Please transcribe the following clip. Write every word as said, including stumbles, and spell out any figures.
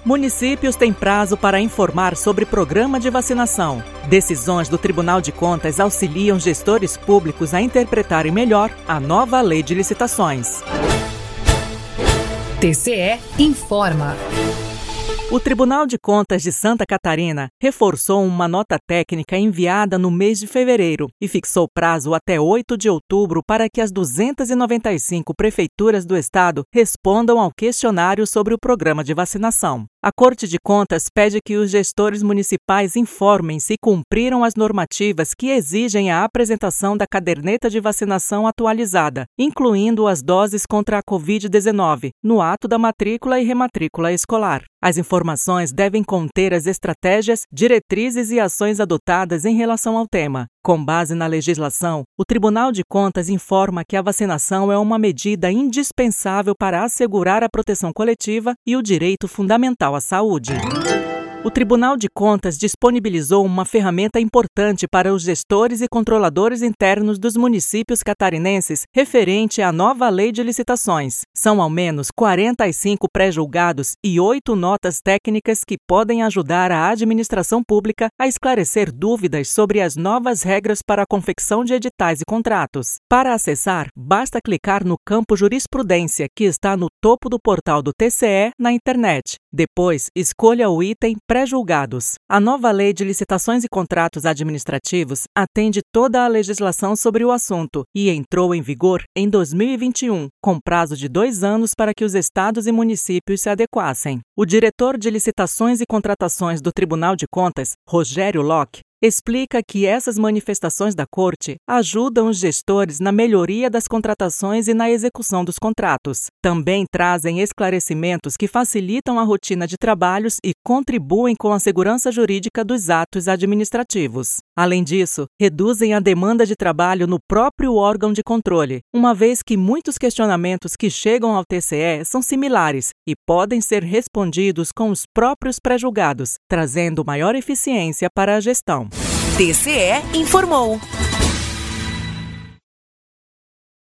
Municípios têm prazo para informar sobre programa de vacinação. Decisões do Tribunal de Contas auxiliam gestores públicos a interpretarem melhor a nova lei de licitações. T C E informa. O Tribunal de Contas de Santa Catarina reforçou uma nota técnica enviada no mês de fevereiro e fixou prazo até oito de outubro para que as duzentas e noventa e cinco prefeituras do estado respondam ao questionário sobre o programa de vacinação. A Corte de Contas pede que os gestores municipais informem se cumpriram as normativas que exigem a apresentação da caderneta de vacinação atualizada, incluindo as doses contra a covid dezenove, no ato da matrícula e rematrícula escolar. As informações devem conter as estratégias, diretrizes e ações adotadas em relação ao tema. Com base na legislação, o Tribunal de Contas informa que a vacinação é uma medida indispensável para assegurar a proteção coletiva e o direito fundamental à saúde. O Tribunal de Contas disponibilizou uma ferramenta importante para os gestores e controladores internos dos municípios catarinenses referente à nova lei de licitações. São ao menos quarenta e cinco pré-julgados e oito notas técnicas que podem ajudar a administração pública a esclarecer dúvidas sobre as novas regras para a confecção de editais e contratos. Para acessar, basta clicar no campo Jurisprudência, que está no topo do portal do T C E na internet. Depois, escolha o item Pré-julgados. A nova Lei de Licitações e Contratos Administrativos atende toda a legislação sobre o assunto e entrou em vigor em dois mil e vinte e um, com prazo de dois anos para que os estados e municípios se adequassem. O diretor de Licitações e Contratações do Tribunal de Contas, Rogério Locke, explica que essas manifestações da Corte ajudam os gestores na melhoria das contratações e na execução dos contratos. Também trazem esclarecimentos que facilitam a rotina de trabalhos e contribuem com a segurança jurídica dos atos administrativos. Além disso, reduzem a demanda de trabalho no próprio órgão de controle, uma vez que muitos questionamentos que chegam ao T C E são similares e podem ser respondidos com os próprios pré-julgados, trazendo maior eficiência para a gestão. T C E informou.